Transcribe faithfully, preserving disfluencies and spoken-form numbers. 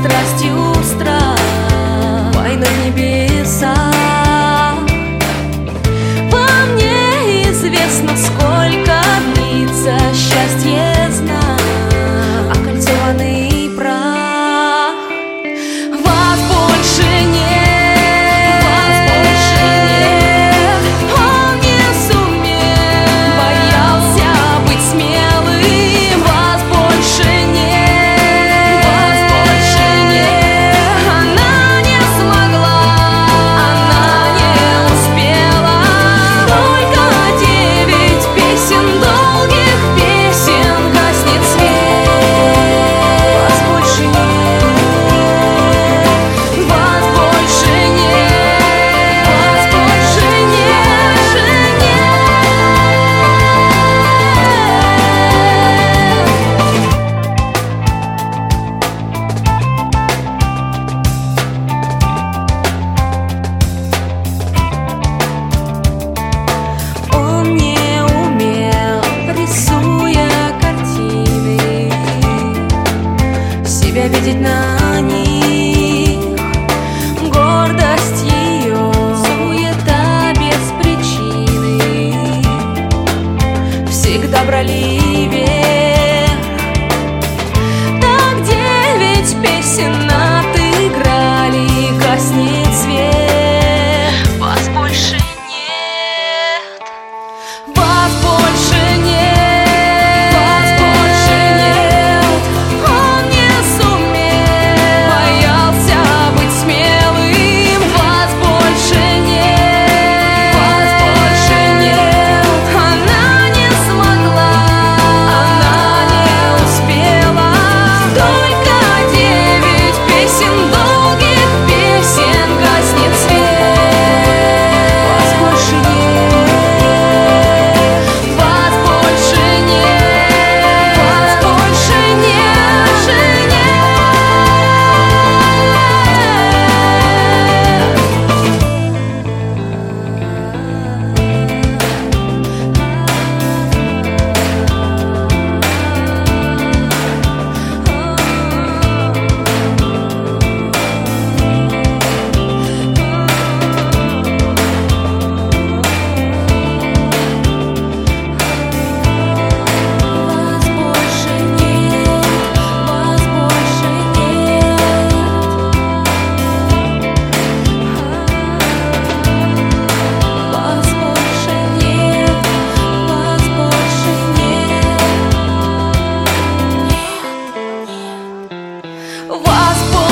страстью страх, войной в небесах. Во мне известно, сколько длится счастье, знак, окольцованный прах. Вас больше нет, вас больше нет. Он не сумел, боялся быть смелым. Вас больше нет, вас больше нет. Она не смогла, она не успела. Только девять песен, долгих песен, гаснет свет. Вас больше нет, вас больше нет, вас больше нет, нет. Он не умел, рисуя картины, себя видеть на них. Гордость ее, суета без причины, всегда брали верх. Так девять песен отыграли, гаснет свет. Вас больше нет, вас больше нет, вас больше нет. Он не сумел, боялся быть смелым. Вас больше нет, вас больше нет. Она не смогла, она не успела. Только девять песен, долгих песен, гаснет свет. Вас больше нет, вас больше нет, вас больше нет, же нет. Вас больше нет, вас больше нет. Вас больше нет, вас больше нет. Нет, нет. Вас больше